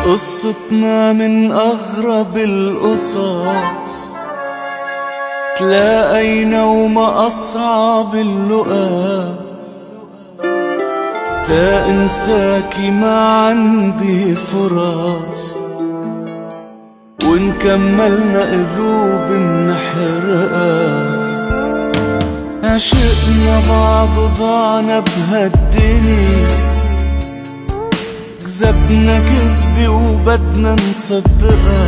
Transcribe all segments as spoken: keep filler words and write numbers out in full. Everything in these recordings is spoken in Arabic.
قصتنا من أغرب القصص، تلاقينا وما أصعب اللقاء. تا انساكي ما عندي فرص، وإن كملنا قلوب نحرقها. عشقنا بعض وضعنا بهالدنيا، كذبنا كذبة وبدنا نصدقها.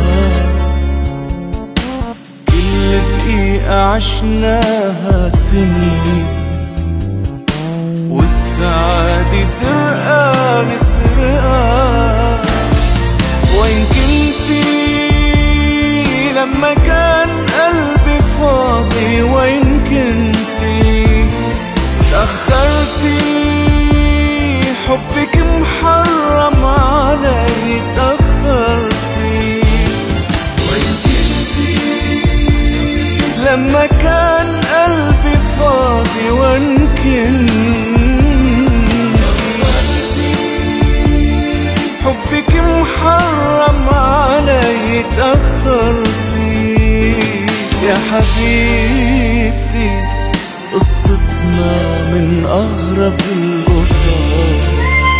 كل دقيقة عشناها سنين، والسعادة سرقة نسرقها. وين كنتي لما كان قلبي فاضي؟ وين كنتي تأخرتي؟ حبك محرم علي تأخرتي. وين كنتي لما كان قلبي فاضي؟ وين كنتي حبك محرم علي تأخرتي. يا حبيبتي قصتنا من أغرب القصص.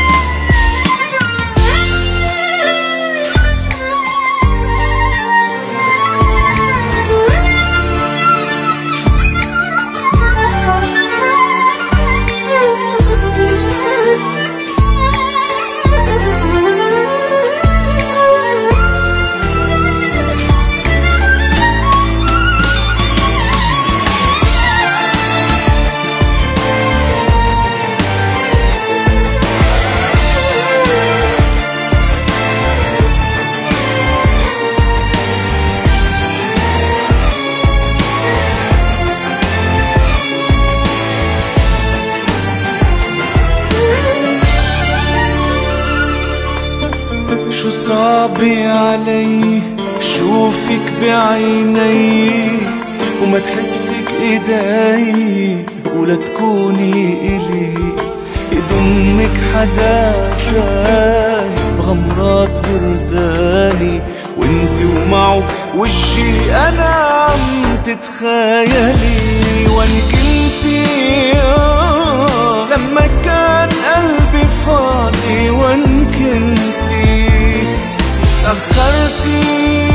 شو صعب علي شوفك بعيني، وما تحسك ايدي ولا تكوني إلي. يضمك حدا تاني بغمرات برداني، وانت ومعه وجهي انا عم تتخيلي. وين كنتي لما كان قلبي فاضي؟ وين كنتي تأخرتي؟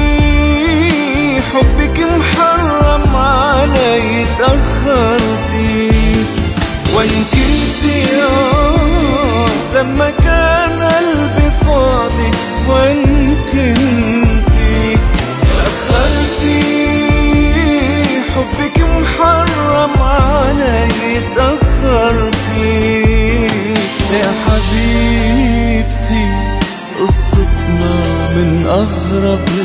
حبك محرم علي تأخرتي. وين كنتي لما كان قلبي فاضي؟ وين كنتي تأخرتي؟ حبك محرم علي تأخرتي. يا حبيبتي قصتنا من أغرب